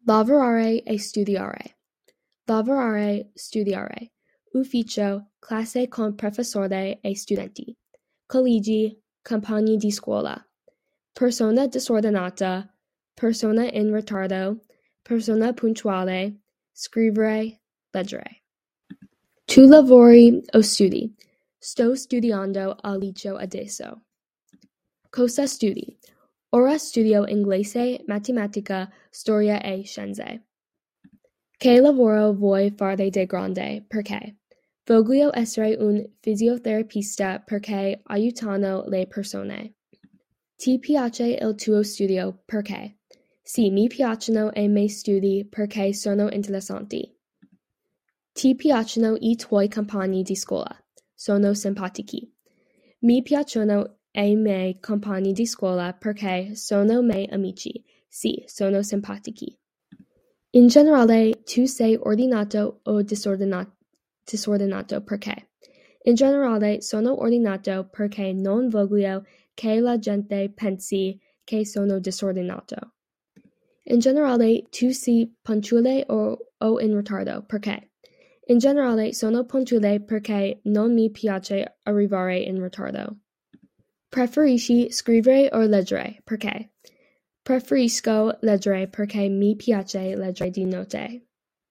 Lavorare e studiare. Lavorare, studiare. Ufficio, classe con professore e studenti. Collegi, compagni di scuola. Persona disordinata, persona in ritardo, persona puntuale, scrivere, leggere. Tu lavori o studi? Sto studiando al liceo adesso. Cosa studi? Ora studio inglese, matematica, storia e scienze. Che lavoro vuoi fare da grande? Perché? Voglio essere un fisioterapista perché aiutano le persone. Ti piace il tuo studio? Perché? Sì, mi piacciono i miei studi perché sono interessanti. Ti piacciono i tuoi compagni di scuola? Sono simpatici. Mi piacciono i miei compagni di scuola perché sono miei amici. Sì, sono simpatici. In generale, tu sei ordinato o disordinato perché? In generale, sono ordinato perché non voglio che la gente pensi che sono disordinato. In generale, tu sei puntuale o in ritardo perché? In generale, sono puntuale perché non mi piace arrivare in ritardo. Preferisci scrivere o leggere? Perché? Preferisco leggere perché mi piace leggere di notte.